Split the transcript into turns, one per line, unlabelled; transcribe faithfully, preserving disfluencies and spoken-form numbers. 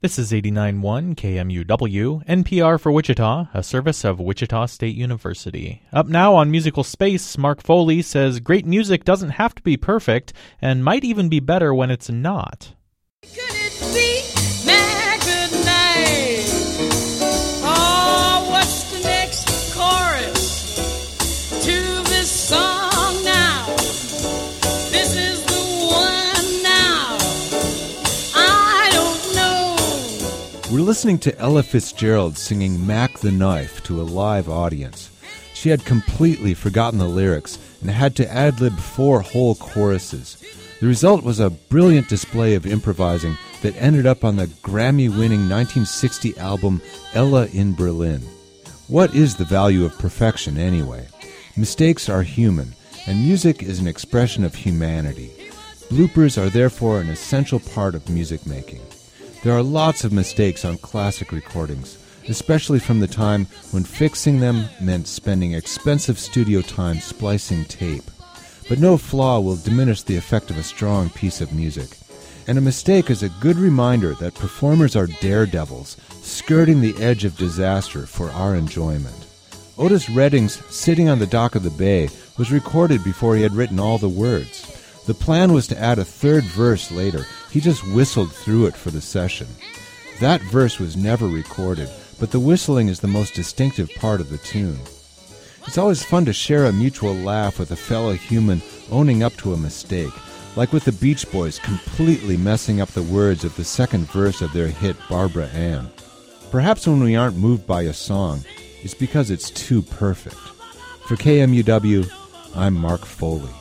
This is eighty-nine point one K M U W, N P R for Wichita, a service of Wichita State University. Up now on Musical Space, Mark Foley says great music doesn't have to be perfect and might even be better when it's not.
Could it be my good night? Oh, what's the next chorus to this song now? This is the one now. I don't know.
We're listening to Ella Fitzgerald singing Mac the Knife to a live audience. She had completely forgotten the lyrics and had to ad-lib four whole choruses. The result was a brilliant display of improvising that ended up on the Grammy-winning nineteen sixty album Ella in Berlin. What is the value of perfection anyway? Mistakes are human, and music is an expression of humanity. Bloopers are therefore an essential part of music making. There are lots of mistakes on classic recordings, especially from the time when fixing them meant spending expensive studio time splicing tape. But no flaw will diminish the effect of a strong piece of music. And a mistake is a good reminder that performers are daredevils, skirting the edge of disaster for our enjoyment. Otis Redding's Sitting on the Dock of the Bay was recorded before he had written all the words. The plan was to add a third verse later. He just whistled through it for the session. That verse was never recorded, but the whistling is the most distinctive part of the tune. It's always fun to share a mutual laugh with a fellow human owning up to a mistake, like with the Beach Boys completely messing up the words of the second verse of their hit Barbara Ann. Perhaps when we aren't moved by a song, it's because it's too perfect. For K M U W, I'm Mark Foley.